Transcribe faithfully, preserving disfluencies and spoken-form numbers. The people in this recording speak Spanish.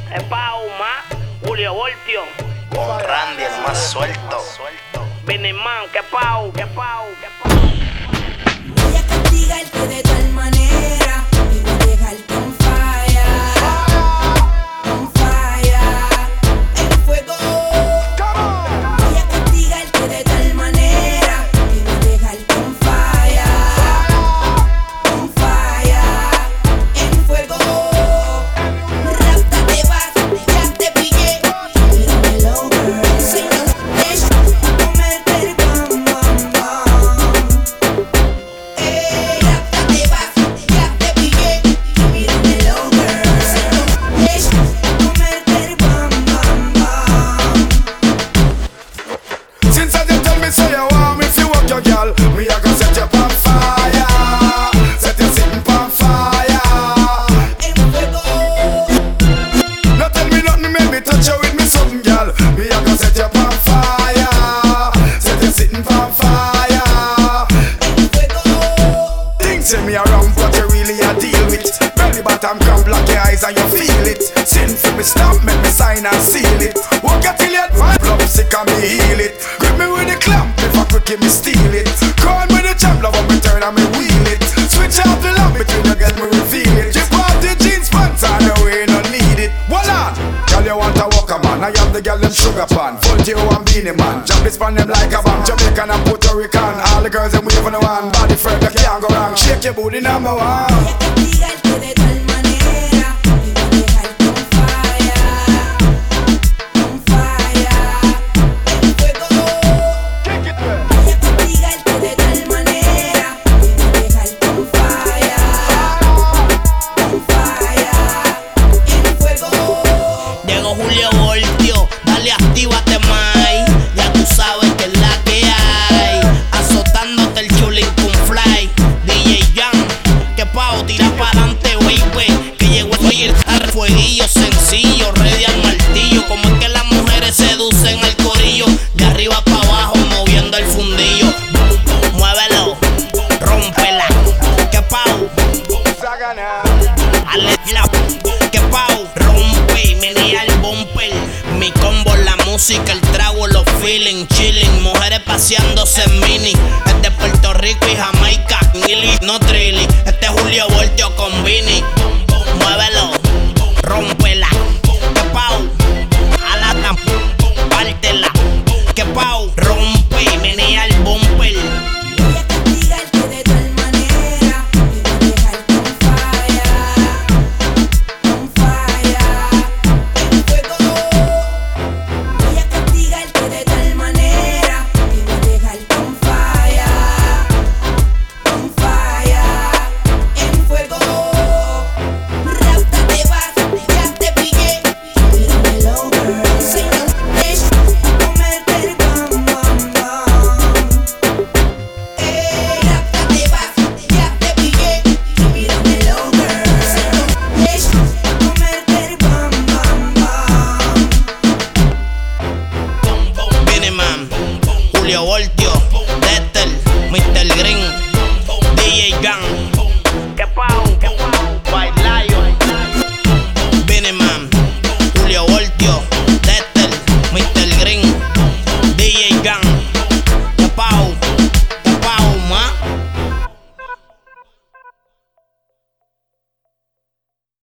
Es Pauma, Julio Voltio. Con Randy, el más suelto. Vinny Man, que pau, que pau, que pau. Voy a castigarte de tal manera y voy a dejarte on fire, on fire, en fuego. Voy a castigarte de tal manera y voy a dejarte on fire, on fire, en fuego. Rasta te vas, ya te pillé. Dímelo, girl. Si no es comerte el bam, bam, bam. Eh, rasta te vas, ya te pillé. Dímelo, girl. Si no es comerte el bam, bam, bam. Since I did tell me say you want me if you want your girl, me a go set you on fire, set you sitting on fire. En fuego. No tell me nothing, make me touch you with me something, girl. Me a go set you on fire, set you sitting on fire. En fuego. Things say me around, but you really a deal with. Belly bottom cramp, block your eyes and you feel it. Sin for me stamp, make me sign and seal it. Walk a till you advance, love sick and me heal it. Grip me with the clamp, if I quick me steal it. Call me the champ, love me turn and me wheel it. Switch out the lamp between the girls, me reveal it. Chip off the jeans pants and the way no need it. Voila! Girl, you want a walker man, I am the girl them sugar pan. Full Geo and Beanie Man, jump this pan them like a bomb. Jamaican and Puerto Rican, all the girls them waving the one. Body firm, you can't go wrong. Shake your booty number one. Voy a castigarte de tal manera y voy a dejarte on fire, on fire, en fuego. Voy a castigarte de tal manera y voy a dejarte on fire, on fire, en fuego. Llegó Julio Voltio, dale actívate mai. Ya tú sabes que es la que hay. Azotándote el chulín con fly. D J Jan, que pao, tira pa'lante, baby. Que llegó el al fueguillo sencillo, ready al martillo. Como es que las mujeres seducen al corillo. De arriba para abajo, moviendo el fundillo. Muévelo, rómpela. Que pao, ale la que pao, rompe, menea el bumper. Mi combo, la música, el trago, los feeling, chilling. Mujeres paseándose en mini. Es de Puerto Rico y Jamaica, Nili, no trilly. Este es Julio Voltio con Vini.